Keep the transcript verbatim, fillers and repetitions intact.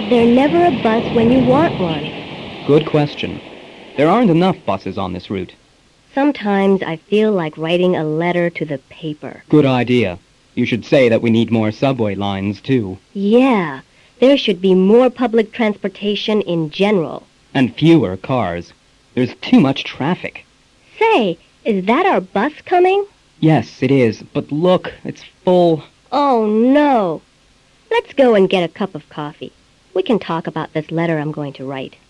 there never a bus when you want one? Good question. There aren't enough buses on this route. Sometimes I feel like writing a letter to the paper. Good idea. You should say that we need more subway lines, too. Yeah, there should be more public transportation in general. And fewer cars. There's too much traffic. Say, is that our bus coming? Yes, it is. But look, it's full. Oh, no. Let's go and get a cup of coffee. We can talk about this letter I'm going to write.